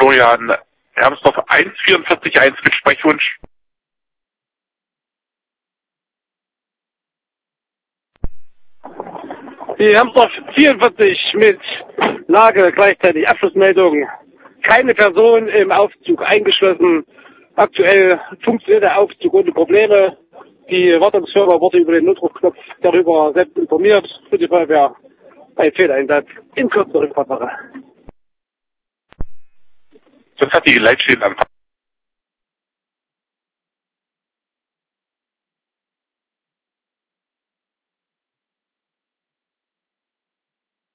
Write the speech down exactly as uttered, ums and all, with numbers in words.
Florian Hermsdorf eins vierundvierzig eins mit Sprechwunsch. Die Hermsdorf vierundvierzig mit Lage gleichzeitig Abschlussmeldung. Keine Person im Aufzug eingeschlossen. Aktuell funktioniert der Aufzug ohne Probleme. Die Wartungsfirma wurde über den Notrufknopf darüber selbst informiert für die Feuerwehr bei Fehleinsatz in kürzerer Rückfahrtsache. Das hat die Leitstelle am